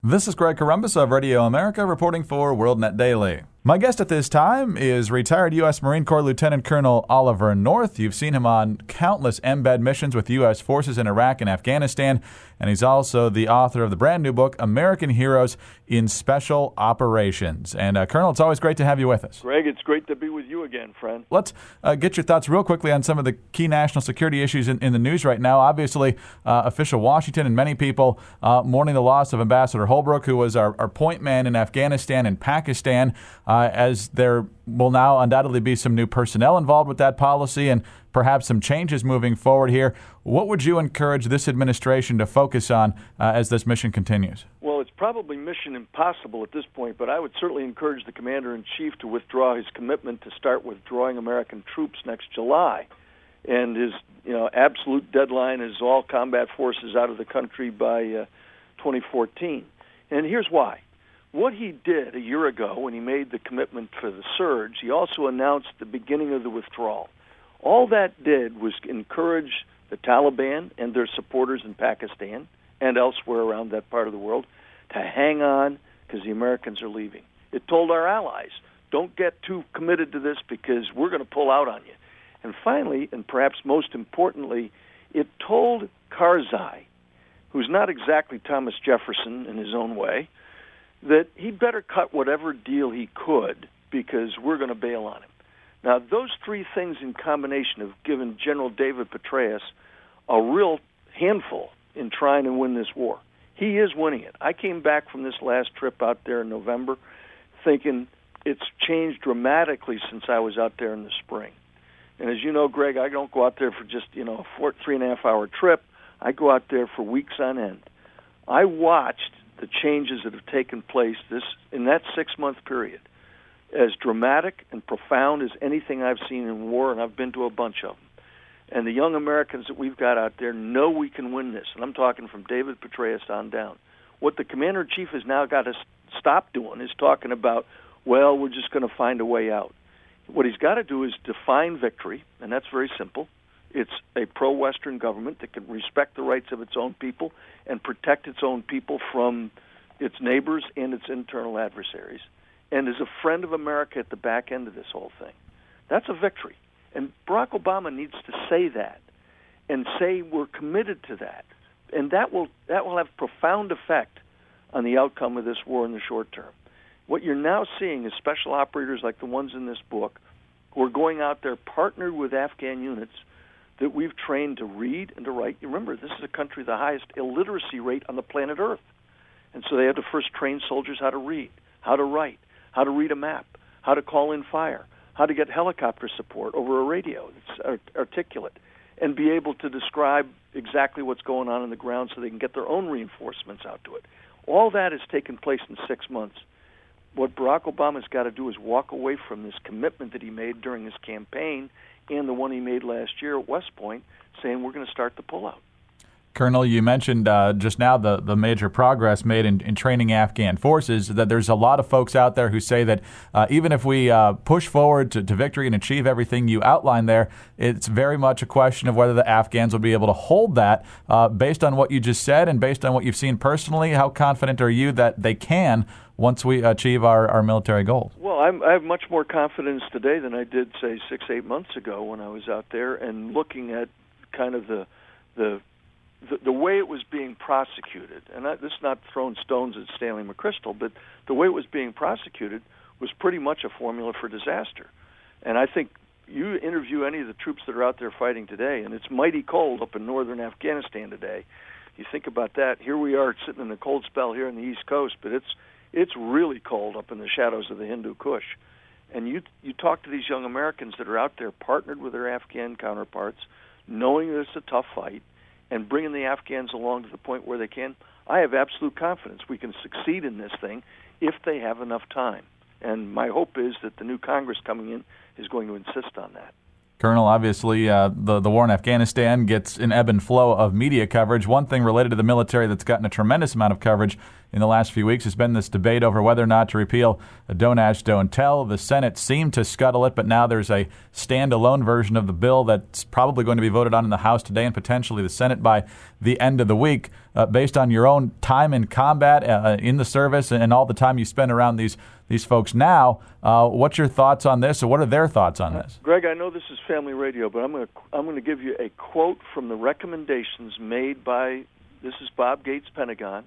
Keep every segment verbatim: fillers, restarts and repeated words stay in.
This is Greg Corombos of Radio America reporting for WorldNet Daily. My guest at this time is retired U S Marine Corps Lieutenant Colonel Oliver North. You've seen him on countless embed missions with U S forces in Iraq and Afghanistan, and he's also the author of the brand new book, American Heroes in Special Operations. And uh, Colonel, it's always great to have you with us. Greg, it's great to be with you again, friend. Let's uh, get your thoughts real quickly on some of the key national security issues in, in the news right now. Obviously, uh, official Washington and many people uh, mourning the loss of Ambassador Holbrooke, who was our, our point man in Afghanistan and Pakistan, uh, as there will now undoubtedly be some new personnel involved with that policy and perhaps some changes moving forward here. What would you encourage this administration to focus on uh, as this mission continues? Well, it's probably mission impossible at this point, but I would certainly encourage the Commander-in-Chief to withdraw his commitment to start withdrawing American troops next July. And his you know, absolute deadline is all combat forces out of the country by uh, twenty fourteen. And here's why. What he did a year ago when he made the commitment for the surge, he also announced the beginning of the withdrawal. All that did was encourage the Taliban and their supporters in Pakistan and elsewhere around that part of the world to hang on because the Americans are leaving. It told our allies, don't get too committed to this because we're going to pull out on you. And finally, and perhaps most importantly, it told Karzai, who's not exactly Thomas Jefferson in his own way, that he'd better cut whatever deal he could because we're going to bail on him. Now, those three things in combination have given General David Petraeus a real handful in trying to win this war. He is winning it. I came back from this last trip out there in November thinking it's changed dramatically since I was out there in the spring. And as you know, Greg, I don't go out there for just, you know, a four, three and a half hour trip. I go out there for weeks on end. I watched the changes that have taken place this in that six-month period as dramatic and profound as anything I've seen in war, and I've been to a bunch of them. And the young Americans that we've got out there know we can win this, and I'm talking from David Petraeus on down. What the Commander-in-Chief has now got to stop doing is talking about, well, we're just going to find a way out. What he's got to do is define victory, and that's very simple. It's a pro-Western government that can respect the rights of its own people and protect its own people from its neighbors and its internal adversaries, and is a friend of America at the back end of this whole thing. That's a victory. And Barack Obama needs to say that and say we're committed to that. And that will that will have profound effect on the outcome of this war in the short term. What you're now seeing is special operators like the ones in this book who are going out there partnered with Afghan units that we've trained to read and to write. You remember, this is a country with the highest illiteracy rate on the planet Earth. And so they have to first train soldiers how to read, how to write, how to read a map, how to call in fire, how to get helicopter support over a radio that's articulate, and be able to describe exactly what's going on on the ground so they can get their own reinforcements out to it. All that has taken place in six months. What Barack Obama's got to do is walk away from this commitment that he made during his campaign and the one he made last year at West Point, saying we're going to start the pullout. Colonel, you mentioned uh, just now the, the major progress made in, in training Afghan forces, that there's a lot of folks out there who say that uh, even if we uh, push forward to, to victory and achieve everything you outlined there, it's very much a question of whether the Afghans will be able to hold that. Uh, based on what you just said and based on what you've seen personally, how confident are you that they can once we achieve our, our military goals? Well, I'm, I have much more confidence today than I did, say, six, eight months ago when I was out there and looking at kind of the the The, the way it was being prosecuted, and I, this is not throwing stones at Stanley McChrystal, but the way it was being prosecuted was pretty much a formula for disaster. And I think you interview any of the troops that are out there fighting today, and it's mighty cold up in northern Afghanistan today. You think about that. Here we are sitting in the cold spell here on the East Coast, but it's it's really cold up in the shadows of the Hindu Kush. And you you talk to these young Americans that are out there partnered with their Afghan counterparts, knowing that it's a tough fight, and bringing the Afghans along to the point where they can. I have absolute confidence we can succeed in this thing if they have enough time. And my hope is that the new Congress coming in is going to insist on that. Colonel, obviously uh, the, the war in Afghanistan gets an ebb and flow of media coverage. One thing related to the military that's gotten a tremendous amount of coverage in the last few weeks has been this debate over whether or not to repeal a Don't Ask, Don't Tell. The Senate seemed to scuttle it, but now there's a standalone version of the bill that's probably going to be voted on in the House today and potentially the Senate by the end of the week. Uh, based on your own time in combat, uh, in the service, and all the time you spend around these these folks now, uh, what's your thoughts on this, or what are their thoughts on this? Greg, I know this is family radio, but I'm going to I'm going to give you a quote from the recommendations made by, this is Bob Gates' Pentagon,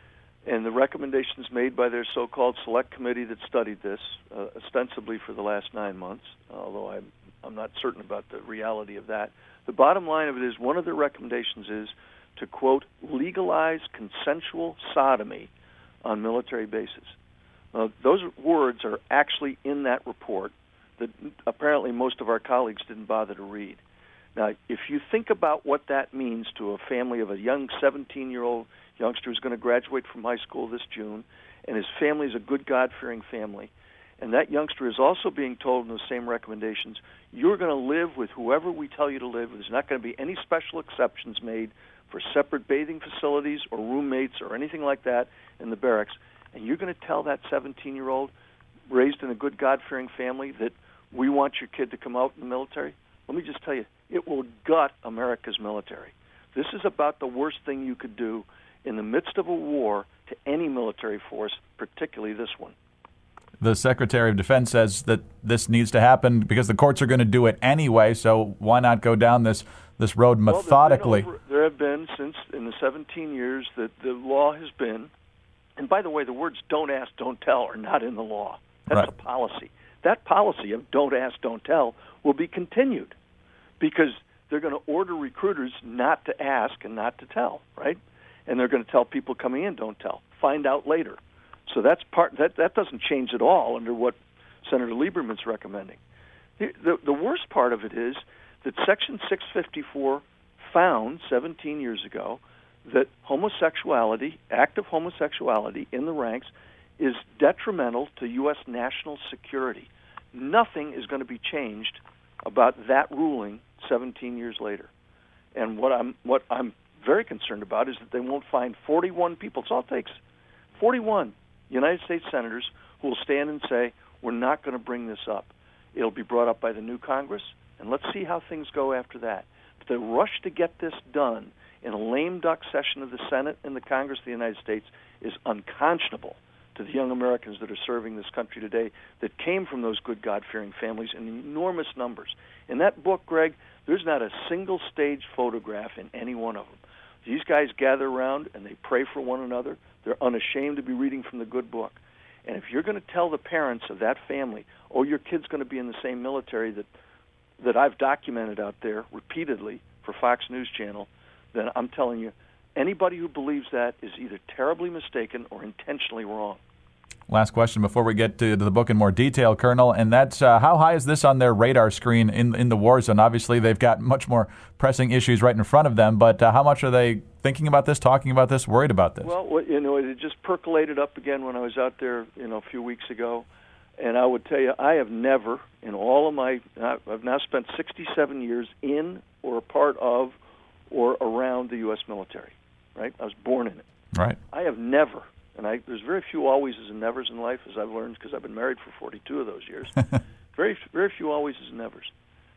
and the recommendations made by their so-called select committee that studied this, uh, ostensibly for the last nine months, although I'm, I'm not certain about the reality of that. The bottom line of it is, one of their recommendations is to, quote, legalize consensual sodomy on military bases. Uh, those words are actually in that report that apparently most of our colleagues didn't bother to read. Now, if you think about what that means to a family of a young seventeen-year-old youngster who's going to graduate from high school this June, and his family is a good, God-fearing family, and that youngster is also being told in those same recommendations, you're going to live with whoever we tell you to live. There's not going to be any special exceptions made for separate bathing facilities or roommates or anything like that in the barracks. And you're going to tell that seventeen-year-old raised in a good, God-fearing family that we want your kid to come out in the military? Let me just tell you, it will gut America's military. This is about the worst thing you could do in the midst of a war to any military force, particularly this one. The Secretary of Defense says that this needs to happen because the courts are going to do it anyway, so why not go down this this road methodically? Well, there have been, over, there have been since in the seventeen years that the law has been, and by the way, the words don't ask, don't tell are not in the law. That's right. a policy. That policy of don't ask, don't tell will be continued because they're going to order recruiters not to ask and not to tell, right? And they're going to tell people coming in, don't tell. Find out later. So that's part that that doesn't change at all under what Senator Lieberman's recommending. The, the, the worst part of it is that Section six fifty-four found seventeen years ago that homosexuality, active homosexuality in the ranks, is detrimental to U S national security. Nothing is going to be changed about that ruling seventeen years later. And what I'm what I'm very concerned about is that they won't find forty-one people. It's all it takes. forty-one United States senators who will stand and say, we're not going to bring this up. It'll be brought up by the new Congress, and let's see how things go after that. But the rush to get this done in a lame duck session of the Senate and the Congress of the United States is unconscionable to the young Americans that are serving this country today that came from those good, God-fearing families in enormous numbers. In that book, Greg, there's not a single stage photograph in any one of them. These guys gather around and they pray for one another. They're unashamed to be reading from the good book. And if you're going to tell the parents of that family, oh, your kid's going to be in the same military that that I've documented out there repeatedly for Fox News Channel, then I'm telling you, anybody who believes that is either terribly mistaken or intentionally wrong. Last question before we get to the book in more detail, Colonel, and that's uh, how high is this on their radar screen in in the war zone? Obviously, they've got much more pressing issues right in front of them, but uh, how much are they thinking about this, talking about this, worried about this? Well, you know, it just percolated up again when I was out there, you know, a few weeks ago, and I would tell you, I have never, in all of my, I've now spent sixty-seven years in or a part of or around the U S military, right? I was born in it. Right. I have never. And I, there's very few alwayses and nevers in life, as I've learned, because I've been married for forty-two of those years. very, very few alwayses and nevers.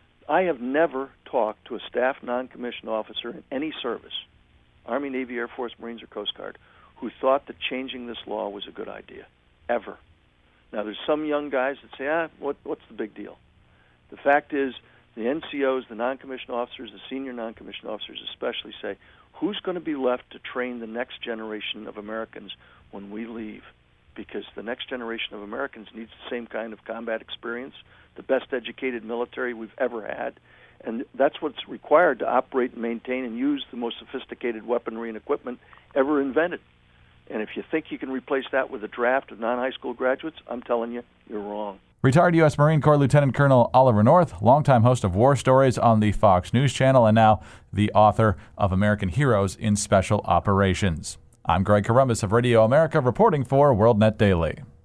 I have never talked to a staff non-commissioned officer in any service, Army, Navy, Air Force, Marines, or Coast Guard, who thought that changing this law was a good idea, ever. Now, there's some young guys that say, ah, what, what's the big deal? The fact is, the N C Os, the non-commissioned officers, the senior non-commissioned officers especially say, who's going to be left to train the next generation of Americans when we leave? Because the next generation of Americans needs the same kind of combat experience, the best educated military we've ever had, and that's what's required to operate and maintain and use the most sophisticated weaponry and equipment ever invented. And if you think you can replace that with a draft of non-high school graduates, I'm telling you, you're wrong. Retired U S Marine Corps Lieutenant Colonel Oliver North, longtime host of War Stories on the Fox News Channel, and now the author of American Heroes in Special Operations. I'm Greg Corombos of Radio America, reporting for WorldNet Daily.